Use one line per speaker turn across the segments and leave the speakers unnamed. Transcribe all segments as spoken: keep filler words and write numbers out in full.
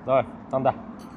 Rồi, tanda.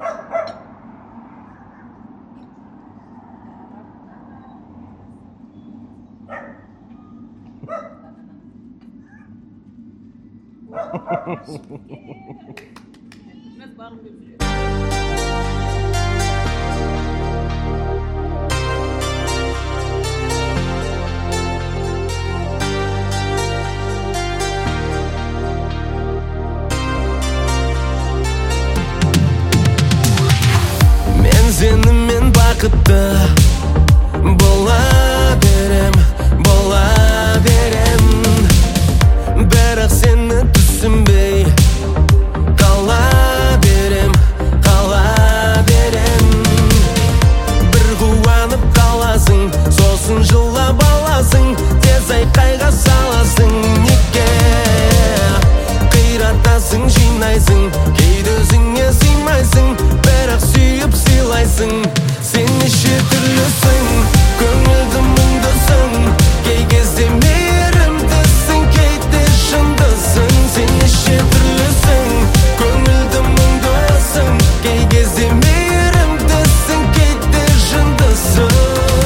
Men seninмен бақытты бола берем, бола берем. Бірақ сені түсінбей қала берем, қала берем. Бір қуанып қаласың, сосын жылап аласың, тез айқайға саласың. Неге қиратасың, жинайсың, кейде өзіңе сыймайсың, бірақ сүйіп сыйлайсың. Сен неше түрлісің, көңілді мұңдысың, кей кезде мейірімдісің, кейде шындысың. Сен неше түрлісің, көңілді мұңдысың, кей кезде мейірімдісің, кейде шындысың.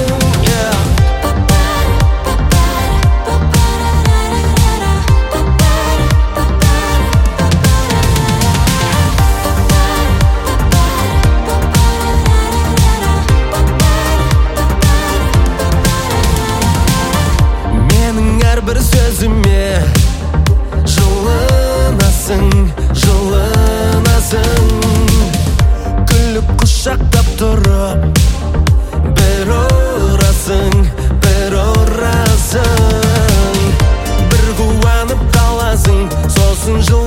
Бір сөзіме жылынасың, жылынасың. Күліп құшақтап тұрып бір ұрасың, бір ұрасың. Бір қуанып қаласың, сосын жыл